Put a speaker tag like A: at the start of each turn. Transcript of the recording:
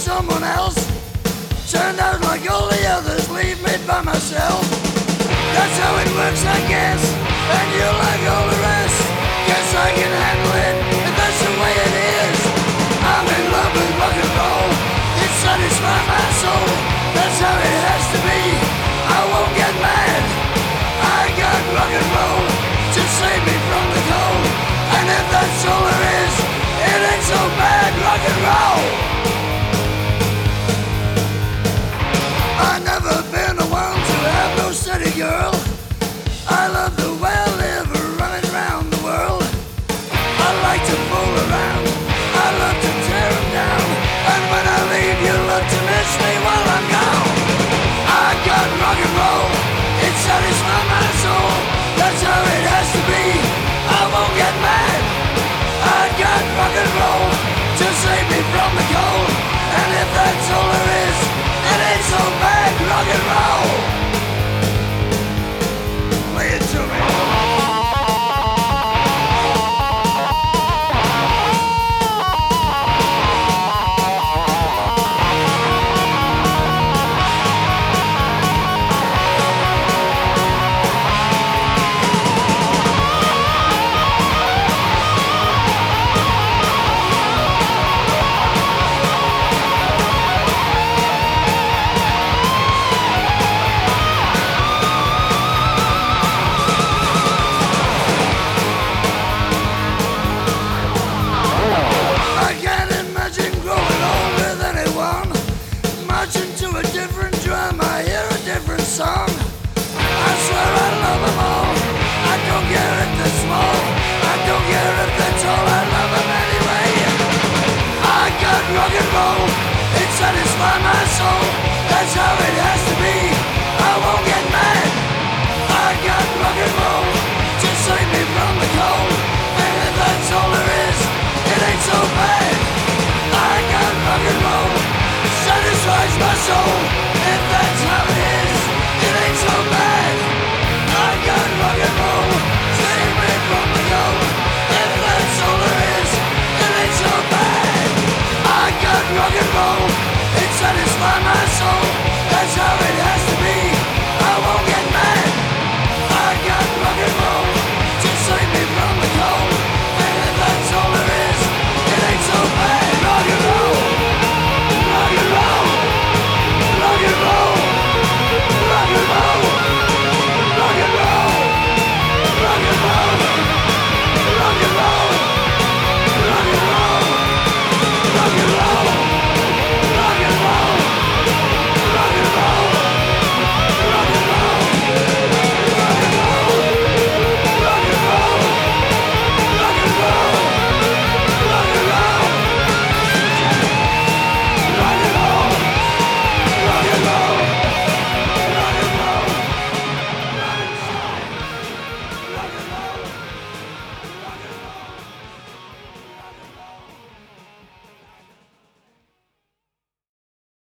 A: someone else. Turned out like all the others, leave me by myself. That's how it works, I guess. And you like all the rest. Guess I can handle it, if that's the way it is. I'm in love with rock and roll. It satisfies my soul. That's how it has to be. I won't get mad. I got rock and roll to save me from the cold. And if that's all there is, it ain't so bad, rock and roll. I've never been the one to have no steady girl. I love the way I live, running around the world. I like to fool around, I love to tear them down. And when I leave, you love to miss me while I'm gone. I got rock and roll, it satisfies my soul. That's how it has to be, I won't get mad. I got rock and roll to save me from the cold. And if that's all there is, it ain't so bad, rock and roll. Play it to me. Marching to a different drum, I hear a different song. I swear I love them all. I don't care if they're small, I don't care if they're tall, I love them anyway. I got rock and roll, it satisfies my soul. That's how it has to be, I won't get mad. I got rock and roll to save me from the cold. And if that's all there is, it ain't so bad. I got rock and roll, satisfies my soul.